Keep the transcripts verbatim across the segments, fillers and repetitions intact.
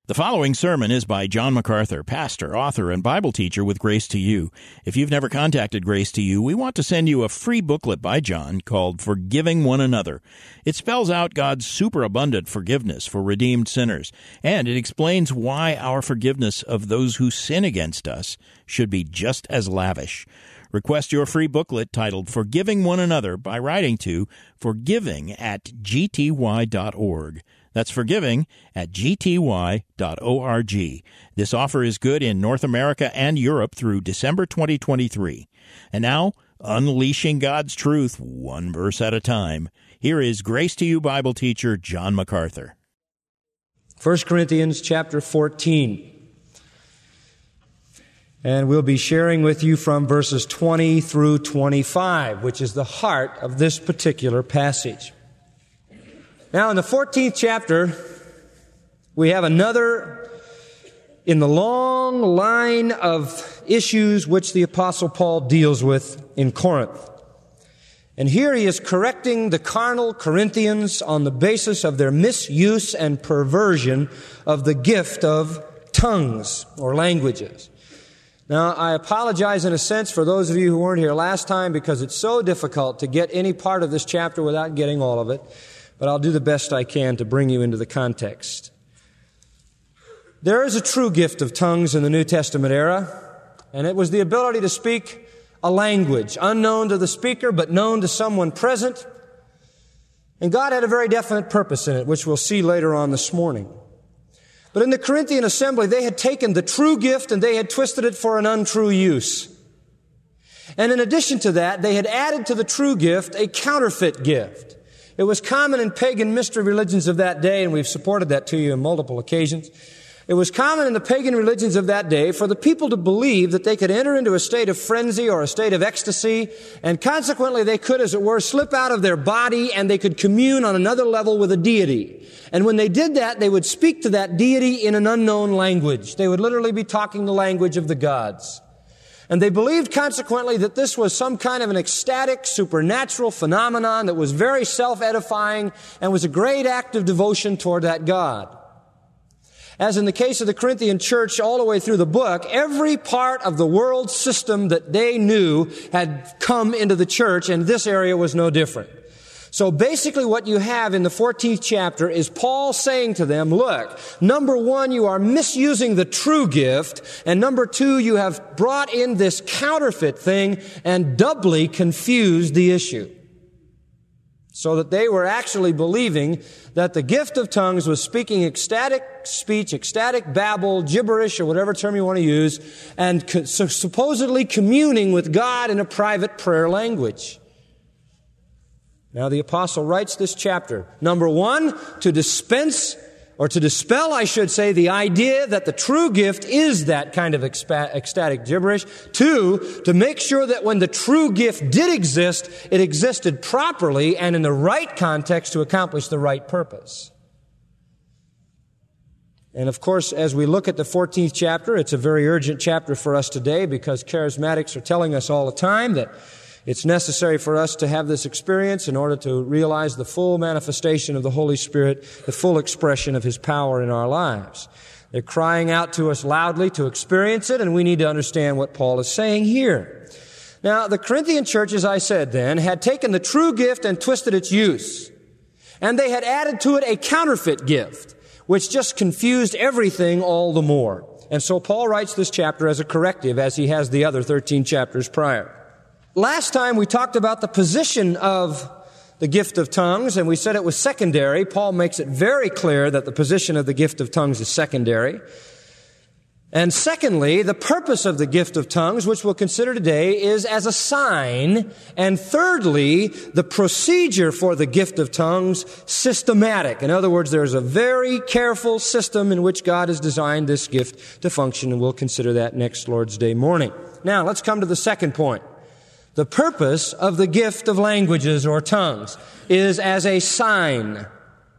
The following sermon is by John MacArthur, pastor, author, and Bible teacher with Grace to You. If you've never contacted Grace to You, we want to send you a free booklet by John called Forgiving One Another. It spells out God's superabundant forgiveness for redeemed sinners, and it explains why our forgiveness of those who sin against us should be just as lavish. Request your free booklet titled Forgiving One Another by writing to forgiving at g t y dot org. That's forgiving at g t y dot org. This offer is good in North America and Europe through December twenty twenty-three. And now, unleashing God's truth one verse at a time, here is Grace to You Bible teacher John MacArthur. First Corinthians chapter fourteen. And we'll be sharing with you from verses twenty through twenty-five, which is the heart of this particular passage. Now, in the fourteenth chapter, we have another in the long line of issues which the Apostle Paul deals with in Corinth. And here he is correcting the carnal Corinthians on the basis of their misuse and perversion of the gift of tongues or languages. Now, I apologize in a sense for those of you who weren't here last time because it's so difficult to get any part of this chapter without getting all of it. But I'll do the best I can to bring you into the context. There is a true gift of tongues in the New Testament era, and it was the ability to speak a language unknown to the speaker but known to someone present. And God had a very definite purpose in it, which we'll see later on this morning. But in the Corinthian assembly, they had taken the true gift and they had twisted it for an untrue use. And in addition to that, they had added to the true gift a counterfeit gift. It was common in pagan mystery religions of that day, and we've supported that to you on multiple occasions. It was common in the pagan religions of that day for the people to believe that they could enter into a state of frenzy or a state of ecstasy, and consequently they could, as it were, slip out of their body and they could commune on another level with a deity. And when they did that, they would speak to that deity in an unknown language. They would literally be talking the language of the gods. And they believed, consequently, that this was some kind of an ecstatic, supernatural phenomenon that was very self-edifying and was a great act of devotion toward that God. As in the case of the Corinthian church all the way through the book, every part of the world system that they knew had come into the church, and this area was no different. So basically what you have in the fourteenth chapter is Paul saying to them, look, number one, you are misusing the true gift, and number two, you have brought in this counterfeit thing and doubly confused the issue. So that they were actually believing that the gift of tongues was speaking ecstatic speech, ecstatic babble, gibberish, or whatever term you want to use, and co- so supposedly communing with God in a private prayer language. Now, the apostle writes this chapter, number one, to dispense, or to dispel, I should say, the idea that the true gift is that kind of ecstatic gibberish. Two, to make sure that when the true gift did exist, it existed properly and in the right context to accomplish the right purpose. And of course, as we look at the fourteenth chapter, it's a very urgent chapter for us today because charismatics are telling us all the time that it's necessary for us to have this experience in order to realize the full manifestation of the Holy Spirit, the full expression of His power in our lives. They're crying out to us loudly to experience it, and we need to understand what Paul is saying here. Now, the Corinthian church, as I said then, had taken the true gift and twisted its use. And they had added to it a counterfeit gift, which just confused everything all the more. And so Paul writes this chapter as a corrective, as he has the other thirteen chapters prior. Last time we talked about the position of the gift of tongues, and we said it was secondary. Paul makes it very clear that the position of the gift of tongues is secondary. And secondly, the purpose of the gift of tongues, which we'll consider today, is as a sign. And thirdly, the procedure for the gift of tongues, systematic. In other words, there's a very careful system in which God has designed this gift to function, and we'll consider that next Lord's Day morning. Now, let's come to the second point. The purpose of the gift of languages or tongues is as a sign.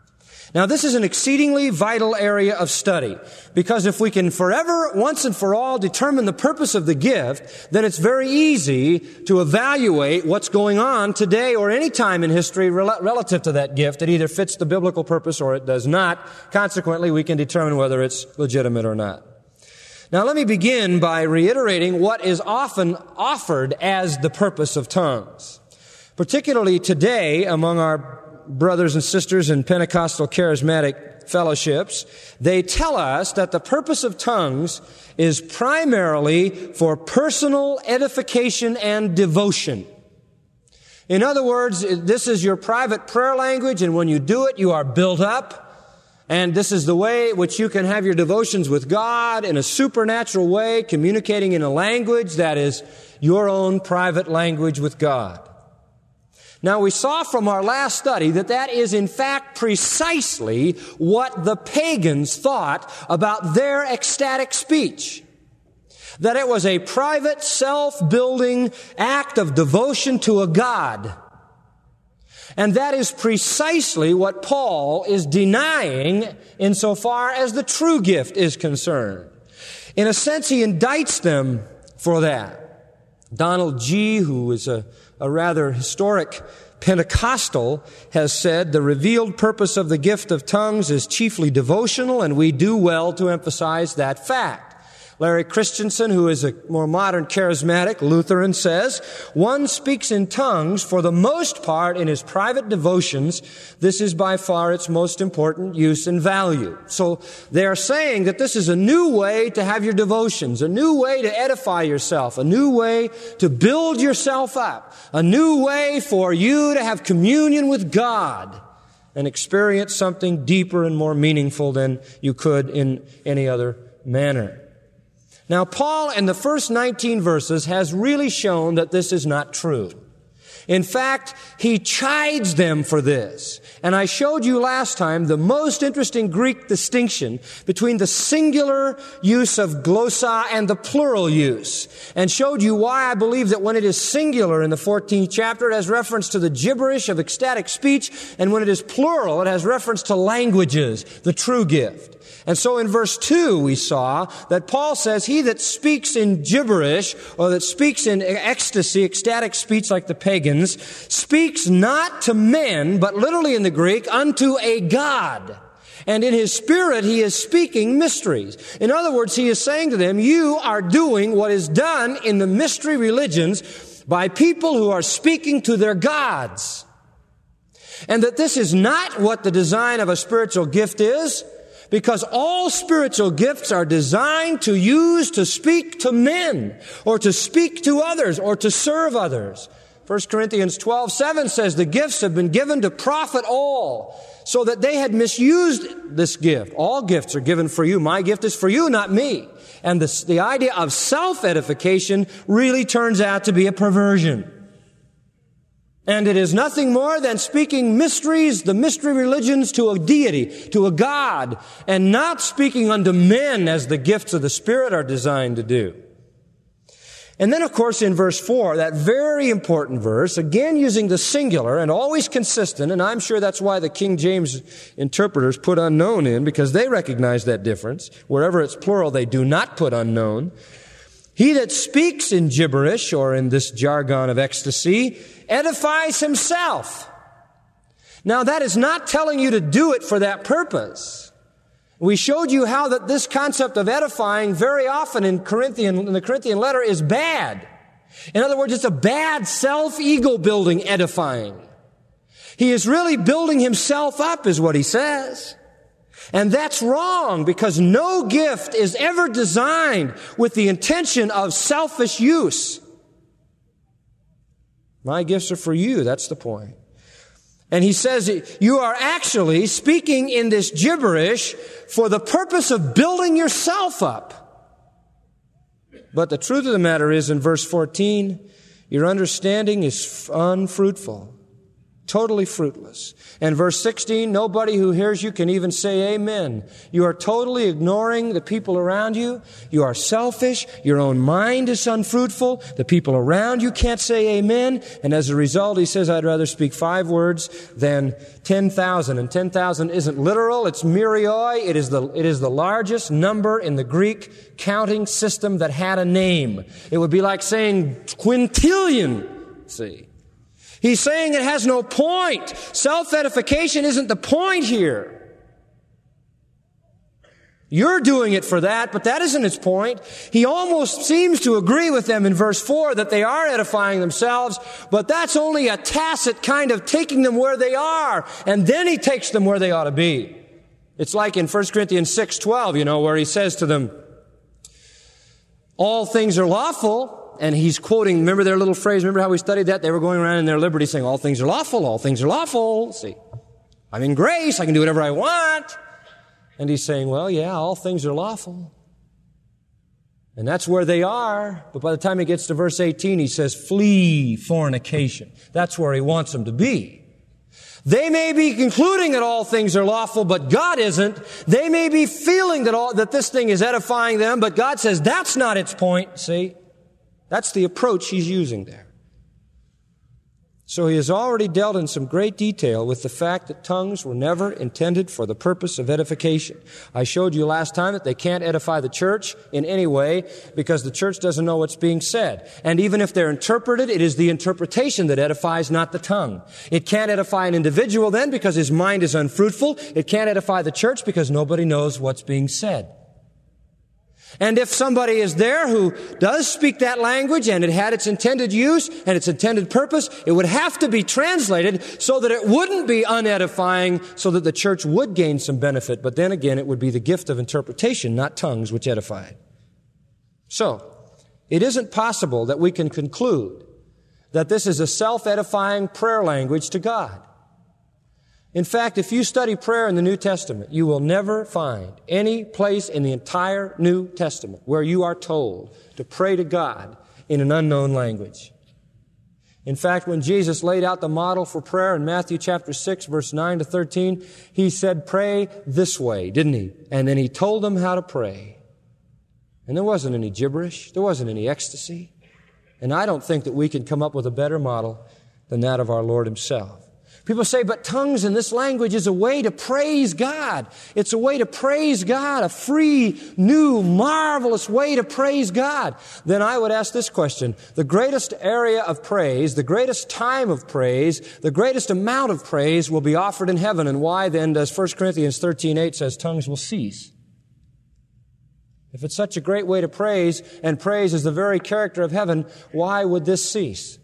Now, this is an exceedingly vital area of study, because if we can forever, once and for all, determine the purpose of the gift, then it's very easy to evaluate what's going on today or any time in history rel- relative to that gift. It either fits the biblical purpose or it does not. Consequently, we can determine whether it's legitimate or not. Now, let me begin by reiterating what is often offered as the purpose of tongues. Particularly today, among our brothers and sisters in Pentecostal charismatic fellowships, they tell us that the purpose of tongues is primarily for personal edification and devotion. In other words, this is your private prayer language, and when you do it, you are built up. And this is the way which you can have your devotions with God in a supernatural way, communicating in a language that is your own private language with God. Now, we saw from our last study that that is in fact precisely what the pagans thought about their ecstatic speech. That it was a private, self-building act of devotion to a God. And that is precisely what Paul is denying insofar as the true gift is concerned. In a sense, he indicts them for that. Donald G., who is a A rather historic Pentecostal, has said, the revealed purpose of the gift of tongues is chiefly devotional, and we do well to emphasize that fact. Larry Christensen, who is a more modern charismatic Lutheran, says, one speaks in tongues for the most part in his private devotions. This is by far its most important use and value. So they are saying that this is a new way to have your devotions, a new way to edify yourself, a new way to build yourself up, a new way for you to have communion with God and experience something deeper and more meaningful than you could in any other manner. Now, Paul, in the first nineteen verses, has really shown that this is not true. In fact, he chides them for this. And I showed you last time the most interesting Greek distinction between the singular use of glossa and the plural use, and showed you why I believe that when it is singular in the fourteenth chapter, it has reference to the gibberish of ecstatic speech, and when it is plural, it has reference to languages, the true gift. And so in verse two, we saw that Paul says, he that speaks in gibberish, or that speaks in ecstasy, ecstatic speech like the pagans, speaks not to men, but literally in the Greek, unto a God. And in his spirit, he is speaking mysteries. In other words, he is saying to them, you are doing what is done in the mystery religions by people who are speaking to their gods. And that this is not what the design of a spiritual gift is, because all spiritual gifts are designed to use to speak to men, or to speak to others, or to serve others. First Corinthians twelve seven says the gifts have been given to profit all, so that they had misused this gift. All gifts are given for you. My gift is for you, not me. And this, the idea of self-edification really turns out to be a perversion. And it is nothing more than speaking mysteries, the mystery religions, to a deity, to a God, and not speaking unto men as the gifts of the Spirit are designed to do. And then, of course, in verse four, that very important verse, again using the singular and always consistent, and I'm sure that's why the King James interpreters put unknown in, because they recognize that difference. Wherever it's plural, they do not put unknown. He that speaks in gibberish, or in this jargon of ecstasy, edifies himself. Now, that is not telling you to do it for that purpose. We showed you how that this concept of edifying very often in Corinthian, in the Corinthian letter is bad. In other words, it's a bad self-ego building edifying. He is really building himself up, is what he says. And that's wrong, because no gift is ever designed with the intention of selfish use. My gifts are for you, that's the point. And he says you are actually speaking in this gibberish for the purpose of building yourself up. But the truth of the matter is, in verse fourteen, your understanding is unfruitful. Totally fruitless. And verse sixteen, nobody who hears you can even say amen. You are totally ignoring the people around you. You are selfish. Your own mind is unfruitful. The people around you can't say amen. And as a result, he says, I'd rather speak five words than ten thousand. And ten thousand isn't literal. It's myrioi. It is the, it is the largest number in the Greek counting system that had a name. It would be like saying quintillion. See? He's saying it has no point. Self-edification isn't the point here. You're doing it for that, but that isn't its point. He almost seems to agree with them in verse four that they are edifying themselves, but that's only a tacit kind of taking them where they are, and then he takes them where they ought to be. It's like in First Corinthians six twelve, you know, where he says to them, all things are lawful. And he's quoting, remember their little phrase, remember how we studied that? They were going around in their liberty saying, all things are lawful, all things are lawful. See, I'm in grace, I can do whatever I want. And he's saying, well, yeah, all things are lawful. And that's where they are. But by the time he gets to verse eighteen, he says, flee fornication. That's where he wants them to be. They may be concluding that all things are lawful, but God isn't. They may be feeling that all, that this thing is edifying them, but God says that's not its point, see? That's the approach he's using there. So he has already dealt in some great detail with the fact that tongues were never intended for the purpose of edification. I showed you last time that they can't edify the church in any way because the church doesn't know what's being said. And even if they're interpreted, it is the interpretation that edifies, not the tongue. It can't edify an individual then because his mind is unfruitful. It can't edify the church because nobody knows what's being said. And if somebody is there who does speak that language and it had its intended use and its intended purpose, it would have to be translated so that it wouldn't be unedifying, so that the church would gain some benefit. But then again, it would be the gift of interpretation, not tongues, which edified. So, it isn't possible that we can conclude that this is a self-edifying prayer language to God. In fact, if you study prayer in the New Testament, you will never find any place in the entire New Testament where you are told to pray to God in an unknown language. In fact, when Jesus laid out the model for prayer in Matthew chapter six, verse nine to thirteen, he said, pray this way, didn't he? And then he told them how to pray. And there wasn't any gibberish. There wasn't any ecstasy. And I don't think that we can come up with a better model than that of our Lord himself. People say, but tongues in this language is a way to praise God. It's a way to praise God, a free, new, marvelous way to praise God. Then I would ask this question. The greatest area of praise, the greatest time of praise, the greatest amount of praise will be offered in heaven. And why then does First Corinthians thirteen eight says tongues will cease? If it's such a great way to praise, and praise is the very character of heaven, why would this cease?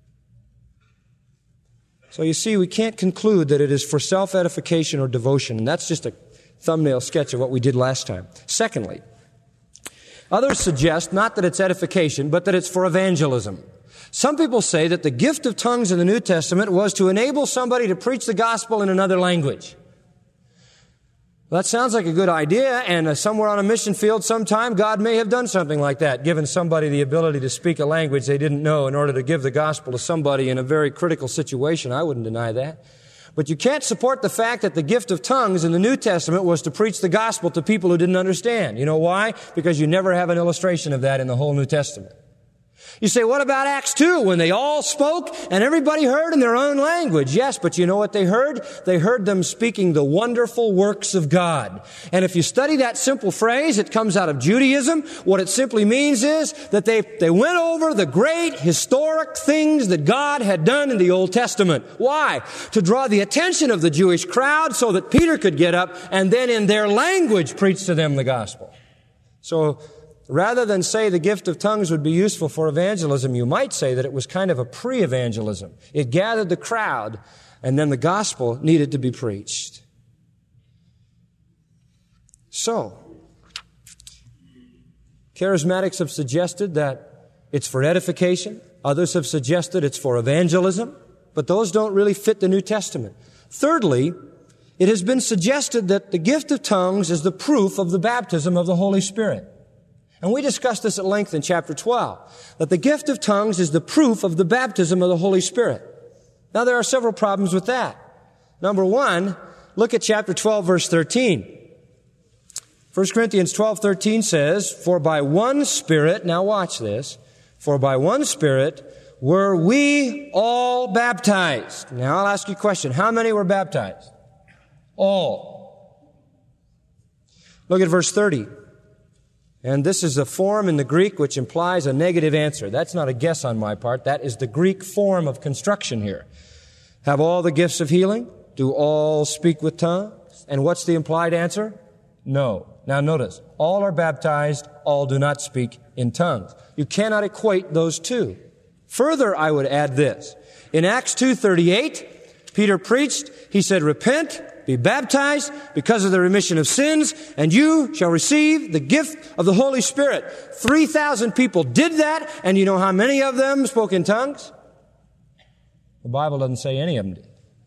So you see, we can't conclude that it is for self-edification or devotion, and that's just a thumbnail sketch of what we did last time. Secondly, others suggest not that it's edification, but that it's for evangelism. Some people say that the gift of tongues in the New Testament was to enable somebody to preach the gospel in another language. Well, that sounds like a good idea, and uh, somewhere on a mission field sometime, God may have done something like that, given somebody the ability to speak a language they didn't know in order to give the gospel to somebody in a very critical situation. I wouldn't deny that. But you can't support the fact that the gift of tongues in the New Testament was to preach the gospel to people who didn't understand. You know why? Because you never have an illustration of that in the whole New Testament. You say, what about Acts two, when they all spoke and everybody heard in their own language? Yes, but you know what they heard? They heard them speaking the wonderful works of God. And if you study that simple phrase, it comes out of Judaism. What it simply means is that they, they went over the great historic things that God had done in the Old Testament. Why? To draw the attention of the Jewish crowd so that Peter could get up and then in their language preach to them the gospel. So, rather than say the gift of tongues would be useful for evangelism, you might say that it was kind of a pre-evangelism. It gathered the crowd, and then the gospel needed to be preached. So, charismatics have suggested that it's for edification. Others have suggested it's for evangelism, but those don't really fit the New Testament. Thirdly, it has been suggested that the gift of tongues is the proof of the baptism of the Holy Spirit. And we discussed this at length in chapter twelve, that the gift of tongues is the proof of the baptism of the Holy Spirit. Now, there are several problems with that. Number one, look at chapter twelve, verse thirteen. First Corinthians twelve thirteen says, "For by one Spirit," now watch this, "for by one Spirit were we all baptized." Now I'll ask you a question. How many were baptized? All. Look at verse thirty. And this is a form in the Greek which implies a negative answer. That's not a guess on my part. That is the Greek form of construction here. Have all the gifts of healing? Do all speak with tongues? And what's the implied answer? No. Now notice, all are baptized, all do not speak in tongues. You cannot equate those two. Further, I would add this. In Acts two thirty-eight, Peter preached, he said, "Repent, be baptized because of the remission of sins, and you shall receive the gift of the Holy Spirit." three thousand people did that, and you know how many of them spoke in tongues? The Bible doesn't say any of them did.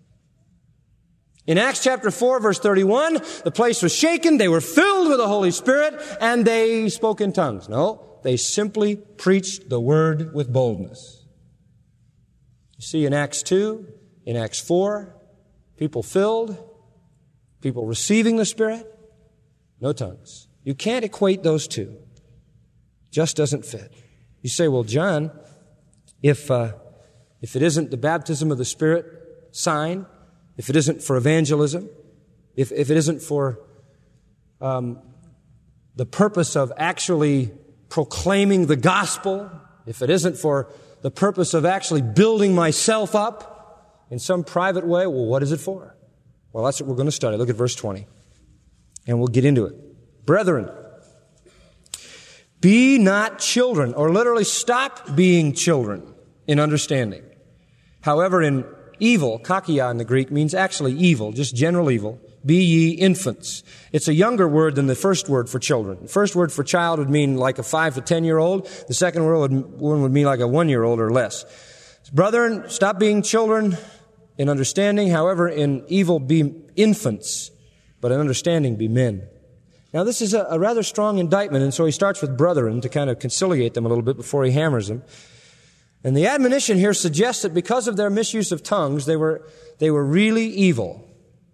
In Acts chapter four, verse thirty-one, the place was shaken, they were filled with the Holy Spirit, and they spoke in tongues. No, they simply preached the word with boldness. You see, in Acts two, in Acts four, people filled, people receiving the Spirit, no tongues. You can't equate those two. Just doesn't fit. You say, well, John, if, uh, if it isn't the baptism of the Spirit sign, if it isn't for evangelism, if, if it isn't for um, the purpose of actually proclaiming the gospel, if it isn't for the purpose of actually building myself up in some private way, well, what is it for? Well, that's what we're going to study. Look at verse twenty, and we'll get into it. Brethren, be not children, or literally stop being children in understanding. However, in evil, kakia in the Greek, means actually evil, just general evil. Be ye infants. It's a younger word than the first word for children. The first word for child would mean like a five to ten year old. The second word would, one would mean like a one year old or less. Brethren, stop being children in understanding. However, in evil, be infants, but in understanding, be men. Now, this is a, a rather strong indictment, and so he starts with brethren to kind of conciliate them a little bit before he hammers them. And the admonition here suggests that because of their misuse of tongues, they were, they were really evil.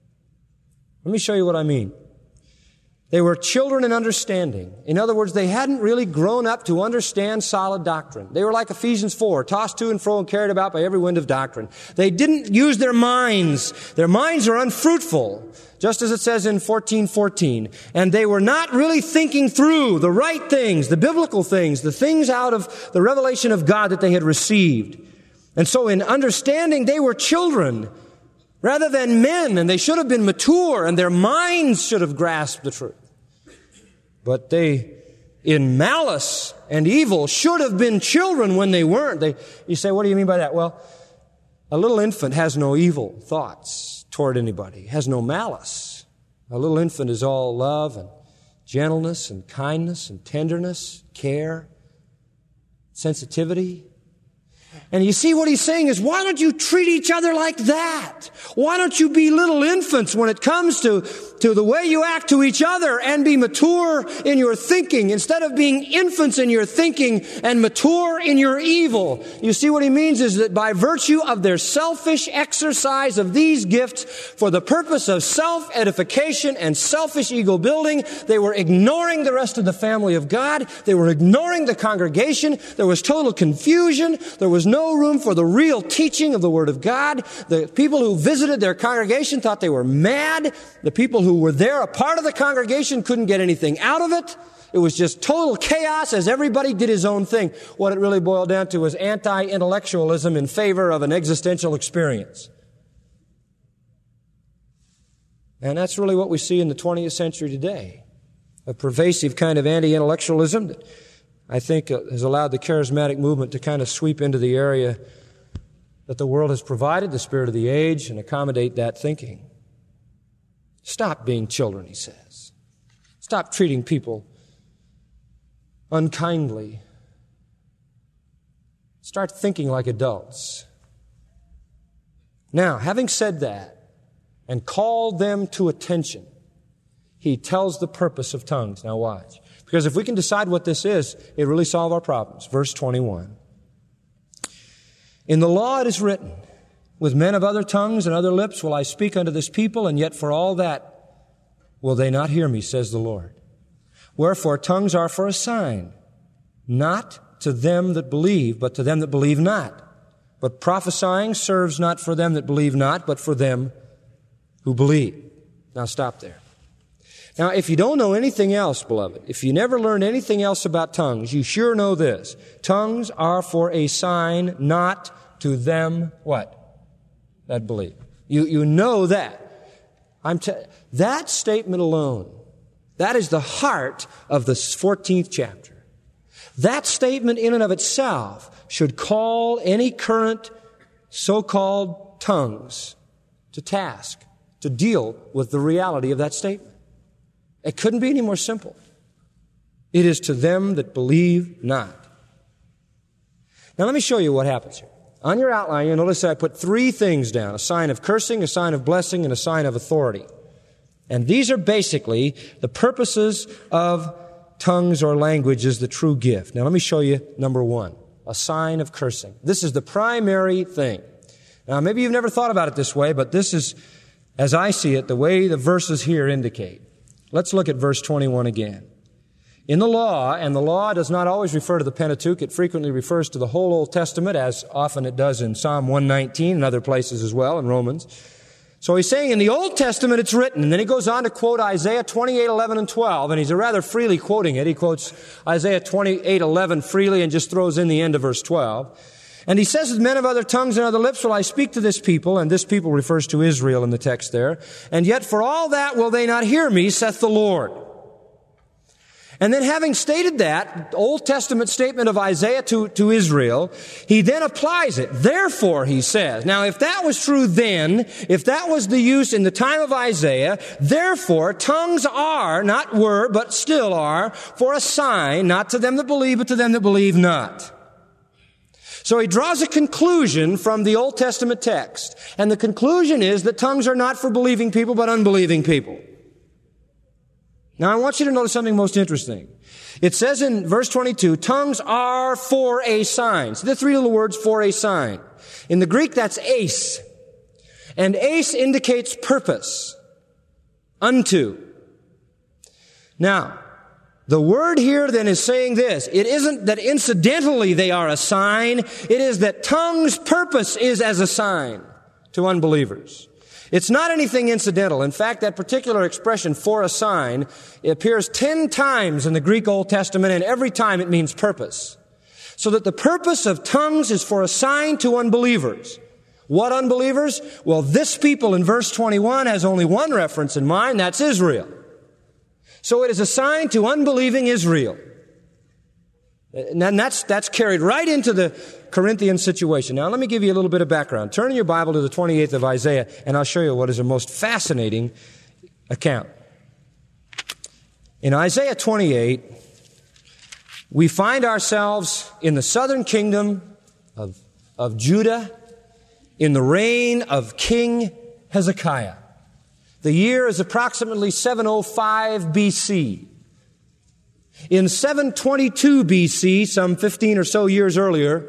Let me show you what I mean. They were children in understanding. In other words, they hadn't really grown up to understand solid doctrine. They were like Ephesians four, tossed to and fro and carried about by every wind of doctrine. They didn't use their minds. Their minds are unfruitful, just as it says in fourteen fourteen. And they were not really thinking through the right things, the biblical things, the things out of the revelation of God that they had received. And so in understanding, they were children rather than men, and they should have been mature, and their minds should have grasped the truth. But they, in malice and evil, should have been children when they weren't. They, you say, what do you mean by that? Well, a little infant has no evil thoughts toward anybody, has no malice. A little infant is all love and gentleness and kindness and tenderness, care, sensitivity. And you see what he's saying is, why don't you treat each other like that? Why don't you be little infants when it comes to, to the way you act to each other and be mature in your thinking instead of being infants in your thinking and mature in your evil? You see what he means is that by virtue of their selfish exercise of these gifts for the purpose of self-edification and selfish ego building, they were ignoring the rest of the family of God. They were ignoring the congregation. There was total confusion. There was no room for the real teaching of the Word of God. The people who visited their congregation thought they were mad. The people who were there, a part of the congregation, couldn't get anything out of it. It was just total chaos as everybody did his own thing. What it really boiled down to was anti-intellectualism in favor of an existential experience. And that's really what we see in the twentieth century today. A pervasive kind of anti-intellectualism that I think has allowed the charismatic movement to kind of sweep into the area that the world has provided, the spirit of the age, and accommodate that thinking. Stop being children, he says. Stop treating people unkindly. Start thinking like adults. Now, having said that and called them to attention, he tells the purpose of tongues. Now watch. Because if we can decide what this is, it really solves our problems. Verse twenty-one. In the law it is written, With men of other tongues and other lips will I speak unto this people, and yet for all that will they not hear me, says the Lord. Wherefore tongues are for a sign, not to them that believe, but to them that believe not. But prophesying serves not for them that believe not, but for them who believe. Now stop there. Now, if you don't know anything else, beloved, if you never learned anything else about tongues, you sure know this. Tongues are for a sign, not to them, what? That believe. You, you know that. I'm t- that statement alone, that is the heart of the fourteenth chapter. That statement in and of itself should call any current so-called tongues to task, to deal with the reality of that statement. It couldn't be any more simple. It is to them that believe not. Now let me show you what happens here. On your outline, you'll notice that I put three things down: a sign of cursing, a sign of blessing, and a sign of authority. And these are basically the purposes of tongues or language as the true gift. Now let me show you number one, a sign of cursing. This is the primary thing. Now maybe you've never thought about it this way, but this is, as I see it, the way the verses here indicate. Let's look at verse twenty-one again. In the law, and the law does not always refer to the Pentateuch, it frequently refers to the whole Old Testament, as often it does in Psalm one nineteen and other places as well, in Romans. So he's saying in the Old Testament it's written, and then he goes on to quote Isaiah twenty-eight, eleven, and twelve, and he's rather freely quoting it. He quotes Isaiah twenty-eight, eleven freely and just throws in the end of verse twelve. And he says, with men of other tongues and other lips will I speak to this people, and this people refers to Israel in the text there, and yet for all that will they not hear me, saith the Lord. And then having stated that Old Testament statement of Isaiah to, to Israel, he then applies it. Therefore, he says, now if that was true then, if that was the use in the time of Isaiah, therefore tongues are, not were, but still are, for a sign, not to them that believe, but to them that believe not. So he draws a conclusion from the Old Testament text. And the conclusion is that tongues are not for believing people, but unbelieving people. Now I want you to notice something most interesting. It says in verse twenty-two, tongues are for a sign. So the three little words, for a sign. In the Greek, that's ace. And ace indicates purpose. Unto. Now, the word here then is saying this. It isn't that incidentally they are a sign. It is that tongues' purpose is as a sign to unbelievers. It's not anything incidental. In fact, that particular expression, for a sign, it appears ten times in the Greek Old Testament, and every time it means purpose. So that the purpose of tongues is for a sign to unbelievers. What unbelievers? Well, this people in verse twenty-one has only one reference in mind, that's Israel. So it is a sign to unbelieving Israel. And then that's, that's carried right into the Corinthian situation. Now let me give you a little bit of background. Turn in your Bible to the twenty-eighth of Isaiah, and I'll show you what is a most fascinating account. In Isaiah twenty-eight, we find ourselves in the southern kingdom of, of Judah in the reign of King Hezekiah. The year is approximately seven oh five B C. In seven twenty-two B C, some fifteen or so years earlier,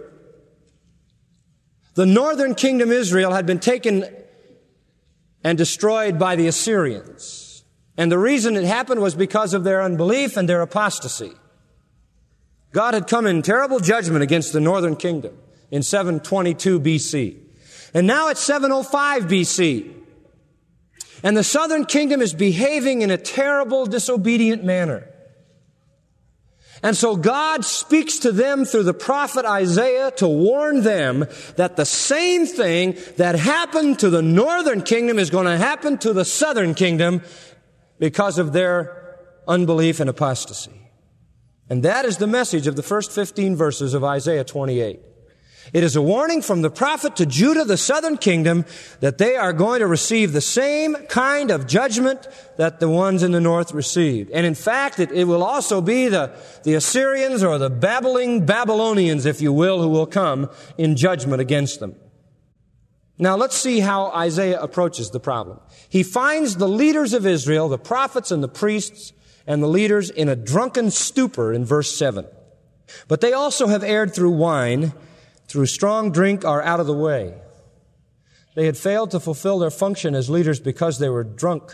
the northern kingdom Israel had been taken and destroyed by the Assyrians. And the reason it happened was because of their unbelief and their apostasy. God had come in terrible judgment against the northern kingdom in seven twenty-two B C. And now it's seven oh five B C. And the southern kingdom is behaving in a terrible, disobedient manner. And so God speaks to them through the prophet Isaiah to warn them that the same thing that happened to the northern kingdom is going to happen to the southern kingdom because of their unbelief and apostasy. And that is the message of the first fifteen verses of Isaiah twenty-eight. It is a warning from the prophet to Judah, the southern kingdom, that they are going to receive the same kind of judgment that the ones in the north received. And in fact, it, it will also be the, the Assyrians or the babbling Babylonians, if you will, who will come in judgment against them. Now let's see how Isaiah approaches the problem. He finds the leaders of Israel, the prophets and the priests and the leaders, in a drunken stupor in verse seven. But they also have erred through wine, through strong drink are out of the way. They had failed to fulfill their function as leaders because they were drunk.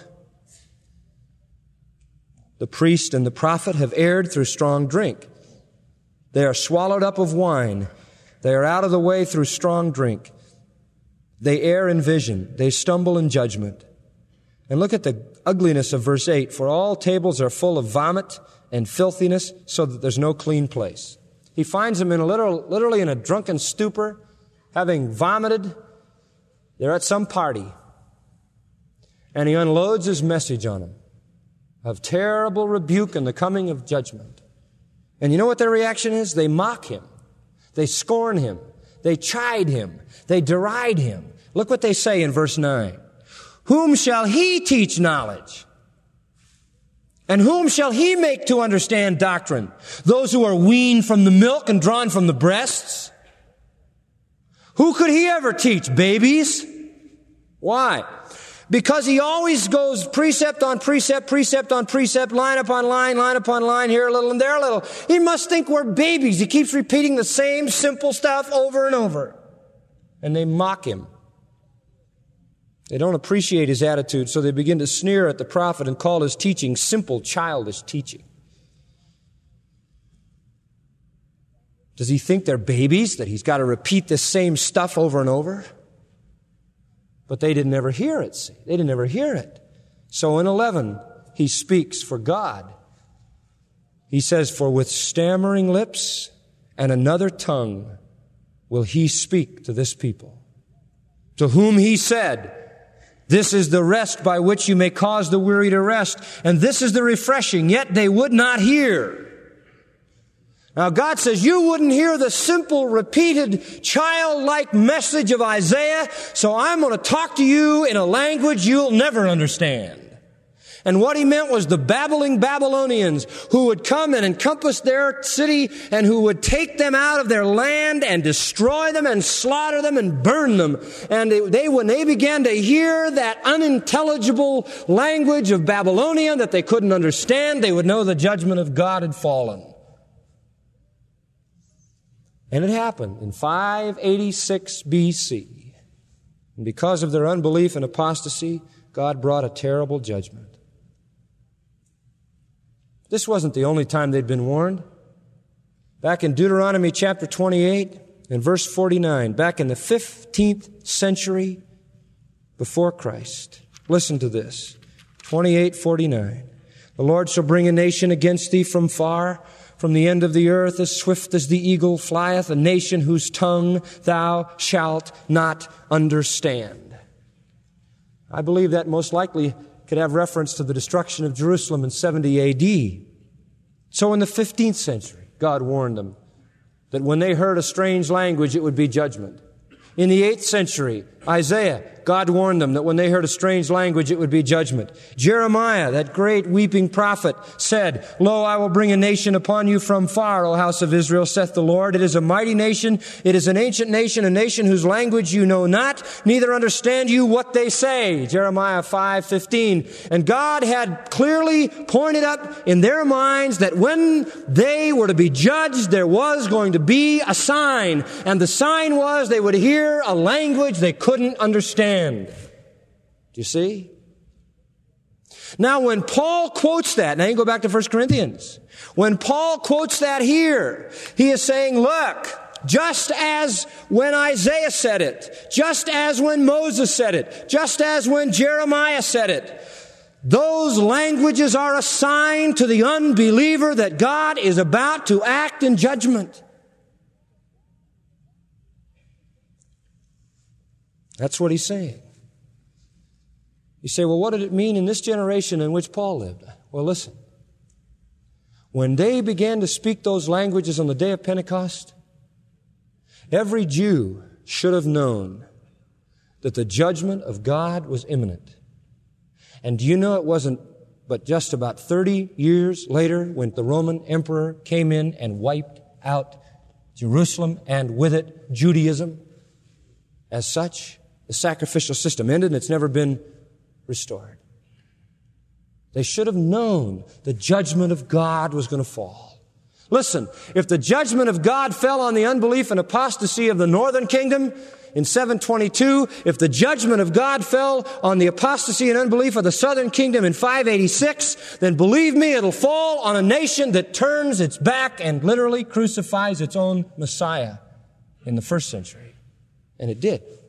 The priest and the prophet have erred through strong drink. They are swallowed up of wine. They are out of the way through strong drink. They err in vision. They stumble in judgment. And look at the ugliness of verse eight. For all tables are full of vomit and filthiness, so that there's no clean place. He finds them in a literal, literally in a drunken stupor, having vomited. They're at some party. And he unloads his message on them of terrible rebuke and the coming of judgment. And you know what their reaction is? They mock him. They scorn him. They chide him. They deride him. Look what they say in verse nine. Whom shall he teach knowledge? And whom shall he make to understand doctrine? Those who are weaned from the milk and drawn from the breasts? Who could he ever teach? Babies? Why? Because he always goes precept on precept, precept on precept, line upon line, line upon line, here a little and there a little. He must think we're babies. He keeps repeating the same simple stuff over and over. And they mock him. They don't appreciate his attitude, so they begin to sneer at the prophet and call his teaching simple, childish teaching. Does he think they're babies, that he's got to repeat the same stuff over and over? But they didn't ever hear it, see. They didn't ever hear it. So in eleven, he speaks for God. He says, for with stammering lips and another tongue will he speak to this people, to whom he said, this is the rest by which you may cause the weary to rest, and this is the refreshing, yet they would not hear. Now God says, you wouldn't hear the simple, repeated, childlike message of Isaiah, so I'm going to talk to you in a language you'll never understand. And what he meant was the babbling Babylonians who would come and encompass their city and who would take them out of their land and destroy them and slaughter them and burn them. And they, when they began to hear that unintelligible language of Babylonian that they couldn't understand, they would know the judgment of God had fallen. And it happened in five eighty-six B C. And because of their unbelief and apostasy, God brought a terrible judgment. This wasn't the only time they'd been warned. Back in Deuteronomy chapter twenty-eight and verse forty-nine, back in the fifteenth century before Christ. Listen to this. twenty-eight forty-nine. The Lord shall bring a nation against thee from far, from the end of the earth, as swift as the eagle flieth, a nation whose tongue thou shalt not understand. I believe that most likely could have reference to the destruction of Jerusalem in seventy A D. So in the fifteenth century, God warned them that when they heard a strange language, it would be judgment. In the eighth century, Isaiah, God warned them that when they heard a strange language, it would be judgment. Jeremiah, that great weeping prophet, said, Lo, I will bring a nation upon you from far, O house of Israel, saith the Lord. It is a mighty nation. It is an ancient nation, a nation whose language you know not, neither understand you what they say. Jeremiah five fifteen. And God had clearly pointed up in their minds that when they were to be judged, there was going to be a sign. And the sign was they would hear a language they couldn't understand. Do you see? Now when Paul quotes that, now you can go back to First Corinthians. When Paul quotes that here, he is saying, look, just as when Isaiah said it, just as when Moses said it, just as when Jeremiah said it, those languages are a sign to the unbeliever that God is about to act in judgment. That's what he's saying. You say, well, what did it mean in this generation in which Paul lived? Well, listen. When they began to speak those languages on the day of Pentecost, every Jew should have known that the judgment of God was imminent. And do you know it wasn't but just about thirty years later when the Roman emperor came in and wiped out Jerusalem and with it Judaism as such? The sacrificial system ended and it's never been restored. They should have known the judgment of God was going to fall. Listen, if the judgment of God fell on the unbelief and apostasy of the northern kingdom, in seven twenty-two, if the judgment of God fell on the apostasy and unbelief of the southern kingdom in five eighty-six, then believe me, it'll fall on a nation that turns its back and literally crucifies its own Messiah in the first century. And it did. It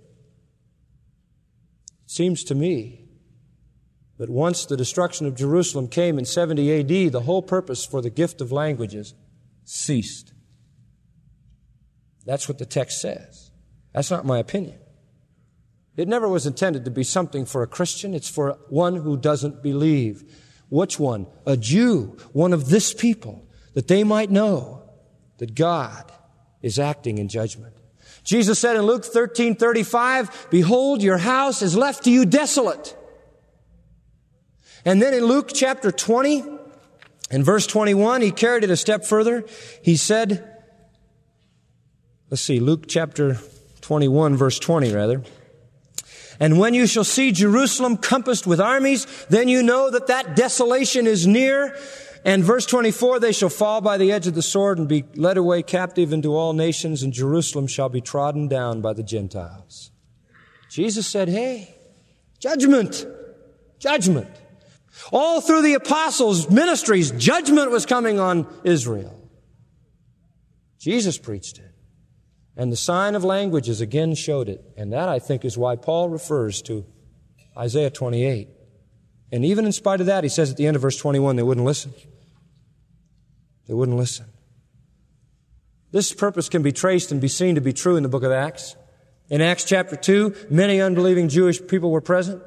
seems to me that once the destruction of Jerusalem came in seventy A D, the whole purpose for the gift of languages ceased. That's what the text says. That's not my opinion. It never was intended to be something for a Christian. It's for one who doesn't believe. Which one? A Jew, one of this people, that they might know that God is acting in judgment. Jesus said in Luke thirteen thirty-five, "Behold, your house is left to you desolate." And then in Luke chapter twenty, in verse twenty-one, he carried it a step further. He said, let's see, Luke chapter twenty-one, verse twenty, rather. "And when you shall see Jerusalem compassed with armies, then you know that that desolation is near." And verse twenty-four, "They shall fall by the edge of the sword and be led away captive into all nations, and Jerusalem shall be trodden down by the Gentiles." Jesus said, hey, judgment, judgment. All through the apostles' ministries, judgment was coming on Israel. Jesus preached it. And the sign of languages again showed it. And that, I think, is why Paul refers to Isaiah twenty-eight. And even in spite of that, he says at the end of verse twenty-one, they wouldn't listen. They wouldn't listen. This purpose can be traced and be seen to be true in the book of Acts. In Acts chapter two, many unbelieving Jewish people were present.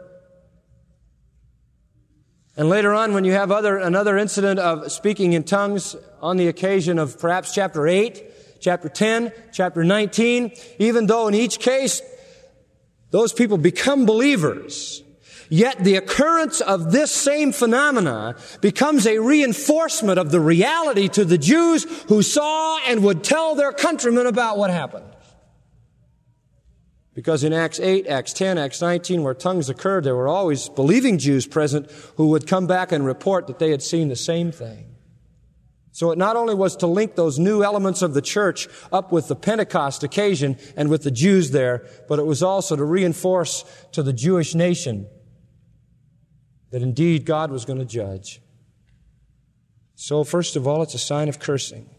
And later on, when you have other, another incident of speaking in tongues on the occasion of perhaps chapter eight, chapter ten, chapter nineteen, even though in each case those people become believers, yet the occurrence of this same phenomena becomes a reinforcement of the reality to the Jews who saw and would tell their countrymen about what happened. Because in Acts eight, Acts ten, Acts nineteen, where tongues occurred, there were always believing Jews present who would come back and report that they had seen the same thing. So it not only was to link those new elements of the church up with the Pentecost occasion and with the Jews there, but it was also to reinforce to the Jewish nation that indeed God was going to judge. So first of all, it's a sign of cursing.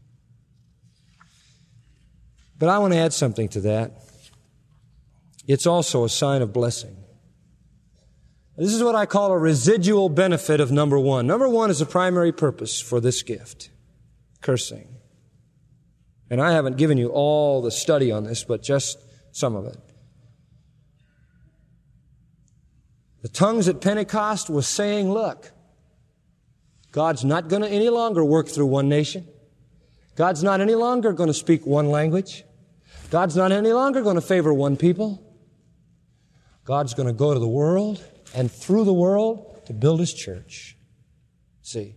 But I want to add something to that. It's also a sign of blessing. This is what I call a residual benefit of number one. Number one is the primary purpose for this gift, cursing. And I haven't given you all the study on this, but just some of it. The tongues at Pentecost was saying, look, God's not going to any longer work through one nation. God's not any longer going to speak one language. God's not any longer going to favor one people. God's going to go to the world and through the world to build His church. See,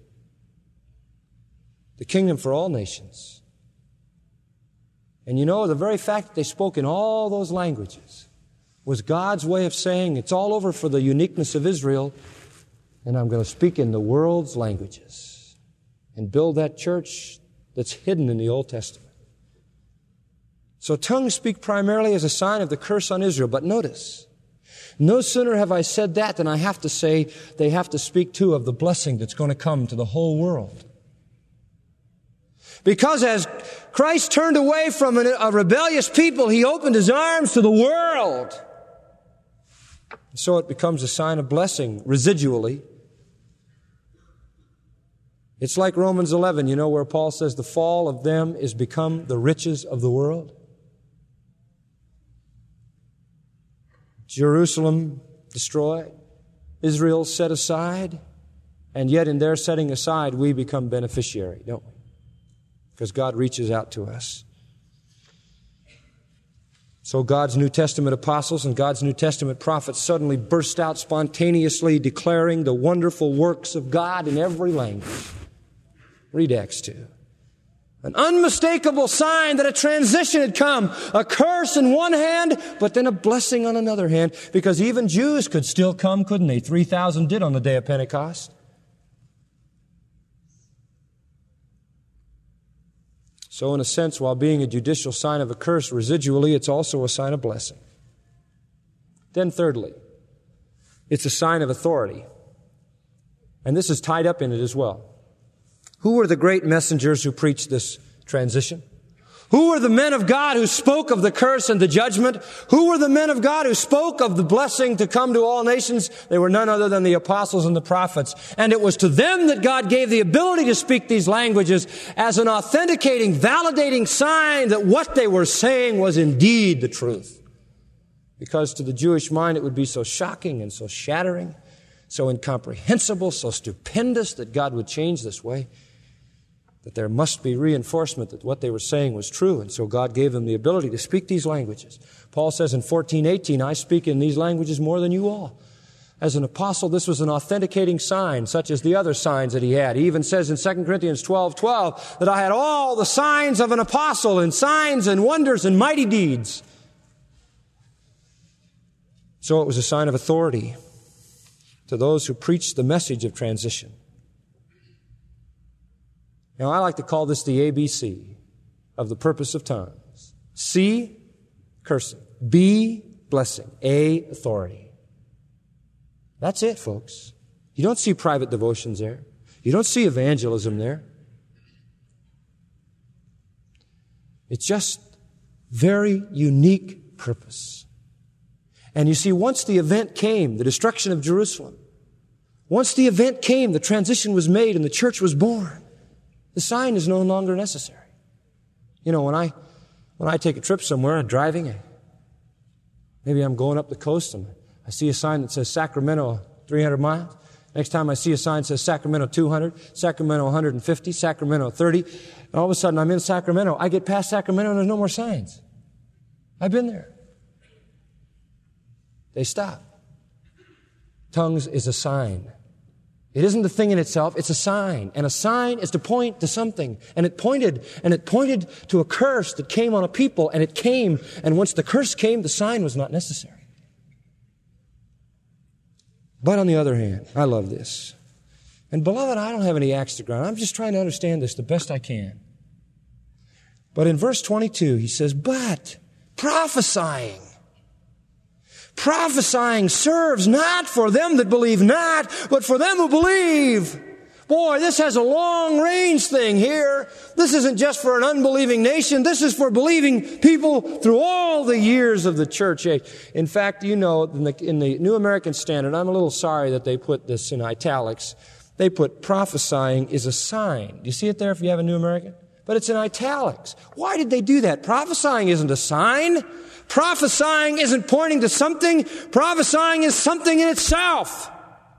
the kingdom for all nations. And you know, the very fact that they spoke in all those languages was God's way of saying, it's all over for the uniqueness of Israel, and I'm going to speak in the world's languages and build that church that's hidden in the Old Testament. So tongues speak primarily as a sign of the curse on Israel. But notice, no sooner have I said that than I have to say they have to speak too of the blessing that's going to come to the whole world. Because as Christ turned away from a rebellious people, He opened His arms to the world. So it becomes a sign of blessing residually. It's like Romans eleven, you know, where Paul says the fall of them is become the riches of the world. Jerusalem destroyed, Israel set aside, and yet in their setting aside, we become beneficiary, don't we? Because God reaches out to us. So God's New Testament apostles and God's New Testament prophets suddenly burst out spontaneously declaring the wonderful works of God in every language. Read Acts two. An unmistakable sign that a transition had come. A curse in one hand, but then a blessing on another hand. Because even Jews could still come, couldn't they? three thousand did on the day of Pentecost. So in a sense, while being a judicial sign of a curse, residually, it's also a sign of blessing. Then thirdly, it's a sign of authority. And this is tied up in it as well. Who were the great messengers who preached this transition? Who were the men of God who spoke of the curse and the judgment? Who were the men of God who spoke of the blessing to come to all nations? They were none other than the apostles and the prophets. And it was to them that God gave the ability to speak these languages as an authenticating, validating sign that what they were saying was indeed the truth. Because to the Jewish mind it would be so shocking and so shattering, so incomprehensible, so stupendous that God would change this way, that there must be reinforcement that what they were saying was true. And so God gave them the ability to speak these languages. Paul says in fourteen eighteen, I speak in these languages more than you all. As an apostle, this was an authenticating sign, such as the other signs that he had. He even says in Second Corinthians twelve twelve that I had all the signs of an apostle and signs and wonders and mighty deeds. So it was a sign of authority to those who preached the message of transition. Now, I like to call this the A B C of the purpose of tongues. C, cursing. B, blessing. A, authority. That's it, folks. You don't see private devotions there. You don't see evangelism there. It's just very unique purpose. And you see, once the event came, the destruction of Jerusalem, once the event came, the transition was made and the church was born. The sign is no longer necessary. You know, when I when I take a trip somewhere, I'm driving, maybe I'm going up the coast and I see a sign that says Sacramento three hundred miles. Next time I see a sign that says Sacramento two hundred, Sacramento one hundred fifty, Sacramento thirty. And all of a sudden I'm in Sacramento. I get past Sacramento and there's no more signs. I've been there. They stop. Tongues is a sign. It isn't the thing in itself, it's a sign. And a sign is to point to something. And it pointed, and it pointed to a curse that came on a people, and it came, and once the curse came, the sign was not necessary. But on the other hand, I love this. And beloved, I don't have any axe to grind. I'm just trying to understand this the best I can. But in verse twenty-two, he says, but prophesying. Prophesying serves not for them that believe not, but for them who believe. Boy, this has a long-range thing here. This isn't just for an unbelieving nation. This is for believing people through all the years of the church age. In fact, you know, in the, in the New American Standard, I'm a little sorry that they put this in italics. They put prophesying is a sign. Do you see it there if you have a New American? But it's in italics. Why did they do that? Prophesying isn't a sign. Prophesying isn't pointing to something. Prophesying is something in itself.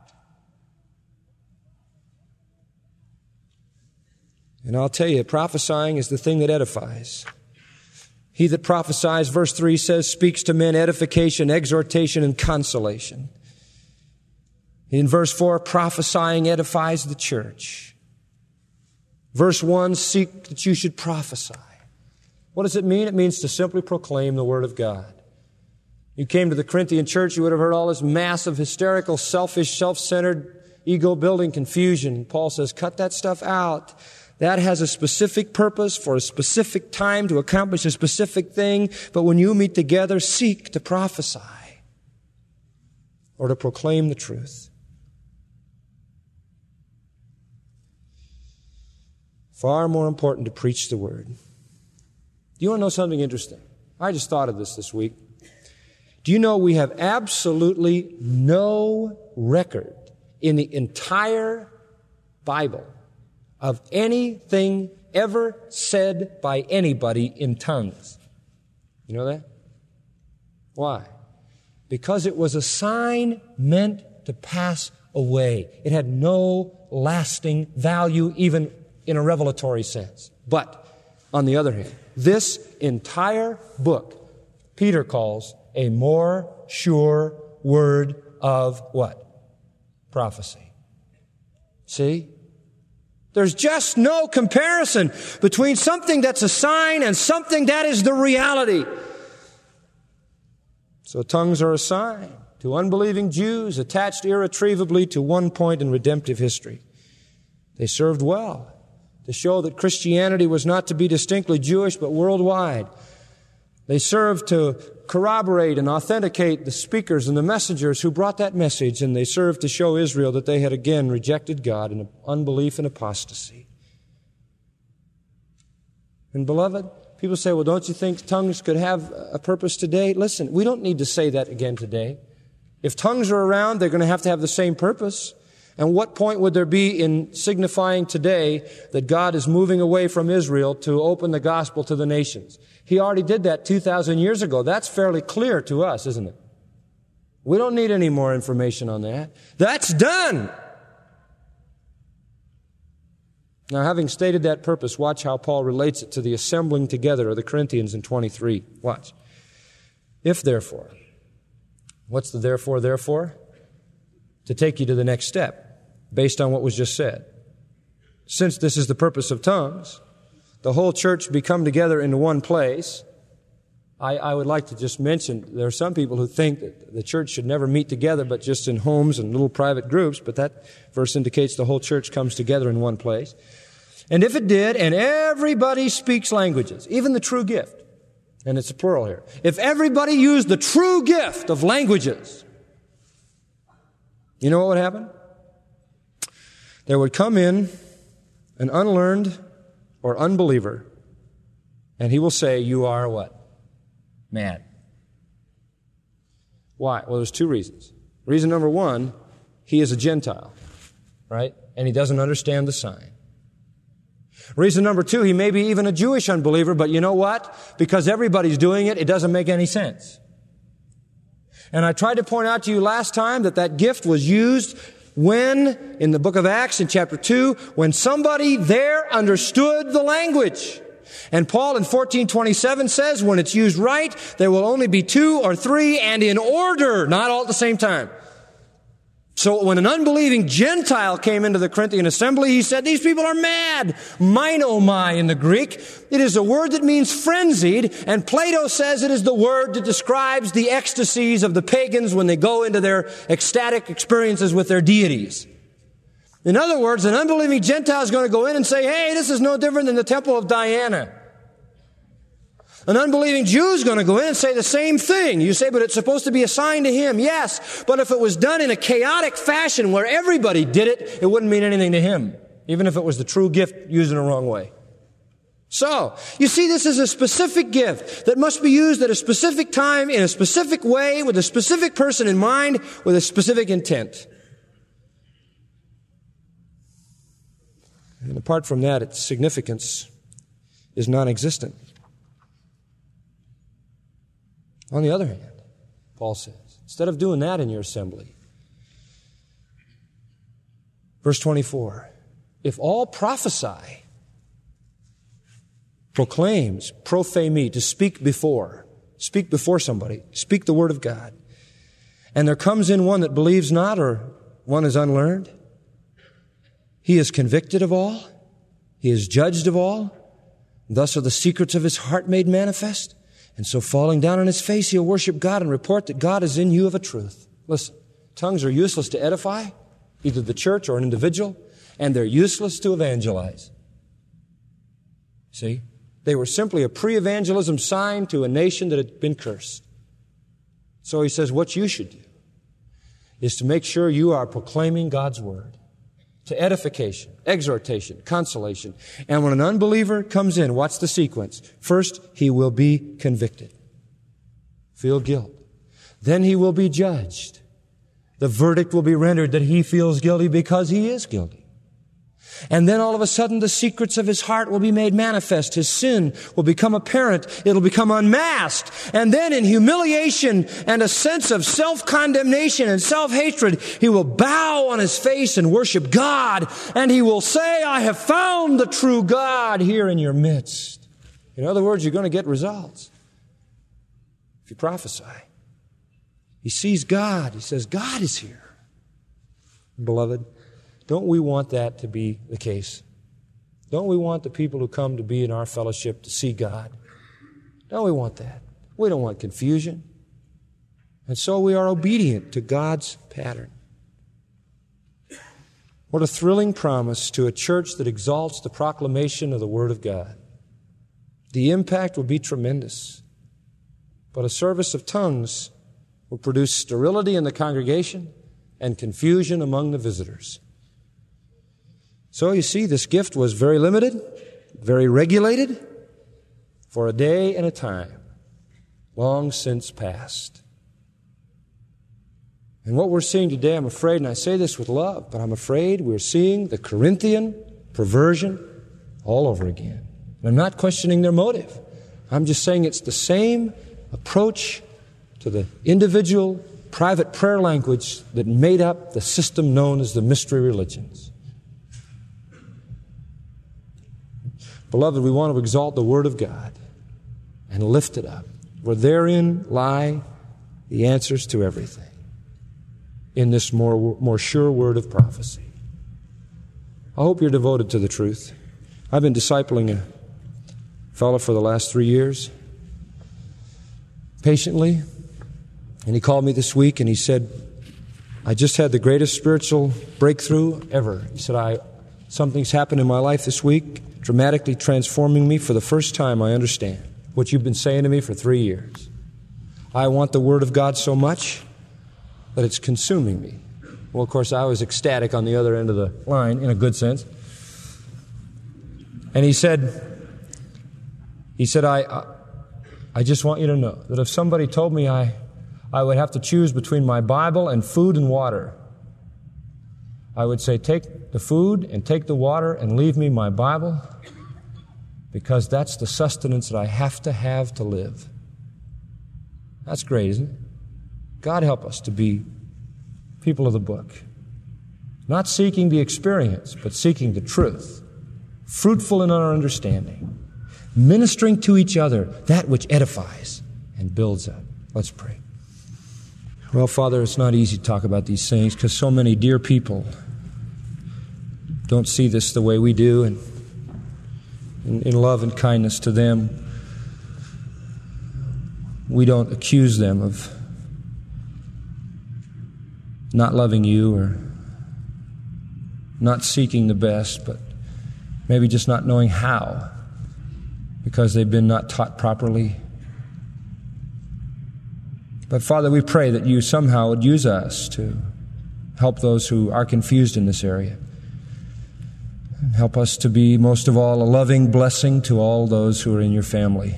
And I'll tell you, prophesying is the thing that edifies. He that prophesies, verse three says, speaks to men edification, exhortation, and consolation. In verse four, prophesying edifies the church. Verse one, seek that you should prophesy. What does it mean? It means to simply proclaim the Word of God. You came to the Corinthian church, you would have heard all this massive, hysterical, selfish, self-centered, ego-building confusion. Paul says, cut that stuff out. That has a specific purpose for a specific time to accomplish a specific thing. But when you meet together, seek to prophesy or to proclaim the truth. Far more important to preach the Word. Do you want to know something interesting? I just thought of this this week. Do you know we have absolutely no record in the entire Bible of anything ever said by anybody in tongues? You know that? Why? Because it was a sign meant to pass away. It had no lasting value, even in a revelatory sense. But, on the other hand, this entire book, Peter calls a more sure word of what? Prophecy. See? There's just no comparison between something that's a sign and something that is the reality. So tongues are a sign to unbelieving Jews attached irretrievably to one point in redemptive history. They served well to show that Christianity was not to be distinctly Jewish but worldwide. They served to corroborate and authenticate the speakers and the messengers who brought that message, and they served to show Israel that they had again rejected God in unbelief and apostasy. And beloved, people say, well, don't you think tongues could have a purpose today? Listen, we don't need to say that again today. If tongues are around, they're going to have to have the same purpose. And what point would there be in signifying today that God is moving away from Israel to open the gospel to the nations? He already did that two thousand years ago. That's fairly clear to us, isn't it? We don't need any more information on that. That's done. Now, having stated that purpose, watch how Paul relates it to the assembling together of the Corinthians in twenty-three. Watch. If therefore, what's the therefore, therefore? To take you to the next step, based on what was just said. Since this is the purpose of tongues, the whole church be come together into one place. I, I would like to just mention, there are some people who think that the church should never meet together, but just in homes and little private groups, but that verse indicates the whole church comes together in one place. And if it did, and everybody speaks languages, even the true gift, and it's a plural here, if everybody used the true gift of languages, you know what would happen? There would come in an unlearned or unbeliever, and he will say, you are what? Mad. Why? Well, there's two reasons. Reason number one, he is a Gentile, right? And he doesn't understand the sign. Reason number two, he may be even a Jewish unbeliever, but you know what? Because everybody's doing it, it doesn't make any sense. And I tried to point out to you last time that that gift was used when, in the book of Acts in chapter two, when somebody there understood the language. And Paul in fourteen twenty-seven says, when it's used right, there will only be two or three and in order, not all at the same time. So when an unbelieving Gentile came into the Corinthian assembly, he said, these people are mad. Mainomai in the Greek. It is a word that means frenzied, and Plato says it is the word that describes the ecstasies of the pagans when they go into their ecstatic experiences with their deities. In other words, an unbelieving Gentile is going to go in and say, hey, this is no different than the temple of Diana. An unbelieving Jew is going to go in and say the same thing. You say, but it's supposed to be a sign to him. Yes, but if it was done in a chaotic fashion where everybody did it, it wouldn't mean anything to him, even if it was the true gift used in the wrong way. So, you see, this is a specific gift that must be used at a specific time, in a specific way, with a specific person in mind, with a specific intent. And apart from that, its significance is non-existent. On the other hand, Paul says, instead of doing that in your assembly, verse twenty-four, if all prophesy, proclaims, prophemi, to speak before, speak before somebody, speak the word of God, and there comes in one that believes not, or one is unlearned, he is convicted of all, he is judged of all, thus are the secrets of his heart made manifest. And so falling down on his face, he'll worship God and report that God is in you of a truth. Listen, tongues are useless to edify, either the church or an individual, and they're useless to evangelize. See? They were simply a pre-evangelism sign to a nation that had been cursed. So he says what you should do is to make sure you are proclaiming God's word to edification, exhortation, consolation. And when an unbeliever comes in, what's the sequence? First, he will be convicted. Feel guilt. Then he will be judged. The verdict will be rendered that he feels guilty because he is guilty. And then all of a sudden the secrets of his heart will be made manifest. His sin will become apparent. It'll become unmasked. And then in humiliation and a sense of self-condemnation and self-hatred, he will bow on his face and worship God. And he will say, I have found the true God here in your midst. In other words, you're going to get results if you prophesy. He sees God. He says, God is here. Beloved, don't we want that to be the case? Don't we want the people who come to be in our fellowship to see God? Don't we want that? We don't want confusion. And so we are obedient to God's pattern. What a thrilling promise to a church that exalts the proclamation of the Word of God. The impact will be tremendous. But a service of tongues will produce sterility in the congregation and confusion among the visitors. So you see, this gift was very limited, very regulated, for a day and a time, long since past. And what we're seeing today, I'm afraid, and I say this with love, but I'm afraid we're seeing the Corinthian perversion all over again. And I'm not questioning their motive. I'm just saying it's the same approach to the individual private prayer language that made up the system known as the mystery religions. Beloved, we want to exalt the Word of God and lift it up, for therein lie the answers to everything in this more, more sure word of prophecy. I hope you're devoted to the truth. I've been discipling a fellow for the last three years, patiently, and he called me this week and he said, I just had the greatest spiritual breakthrough ever. He said, I something's happened in my life this week, dramatically transforming me. For the first time, I understand what you've been saying to me for three years. I want the Word of God so much that it's consuming me. Well, of course, I was ecstatic on the other end of the line, in a good sense. And he said, he said, I, I just want you to know that if somebody told me I, I would have to choose between my Bible and food and water, I would say, take the food and take the water and leave me my Bible, because that's the sustenance that I have to have to live. That's great, isn't it? God help us to be people of the book, not seeking the experience, but seeking the truth, fruitful in our understanding, ministering to each other that which edifies and builds up. Let's pray. Well, Father, it's not easy to talk about these things because so many dear people don't see this the way we do, and in, in love and kindness to them, we don't accuse them of not loving you or not seeking the best, but maybe just not knowing how because they've been not taught properly. But Father, we pray that you somehow would use us to help those who are confused in this area. And help us to be, most of all, a loving blessing to all those who are in your family.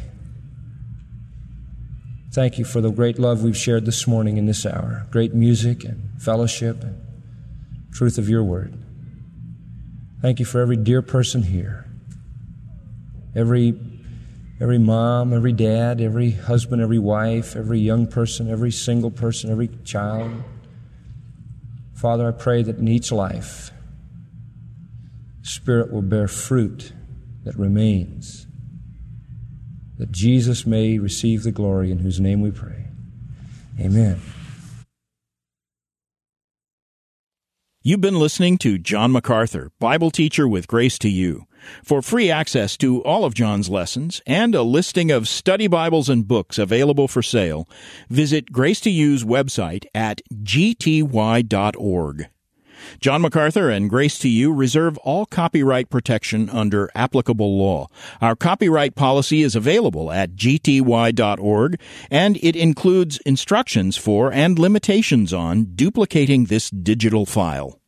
Thank you for the great love we've shared this morning in this hour. Great music and fellowship and truth of your word. Thank you for every dear person here. Every, every mom, every dad, every husband, every wife, every young person, every single person, every child. Father, I pray that in each life, Spirit will bear fruit that remains, that Jesus may receive the glory, in whose name we pray. Amen. You've been listening to John MacArthur, Bible teacher with Grace to You. For free access to all of John's lessons and a listing of study Bibles and books available for sale, visit Grace to You's website at g t y dot org. John MacArthur and Grace to You reserve all copyright protection under applicable law. Our copyright policy is available at g t y dot org, and it includes instructions for and limitations on duplicating this digital file.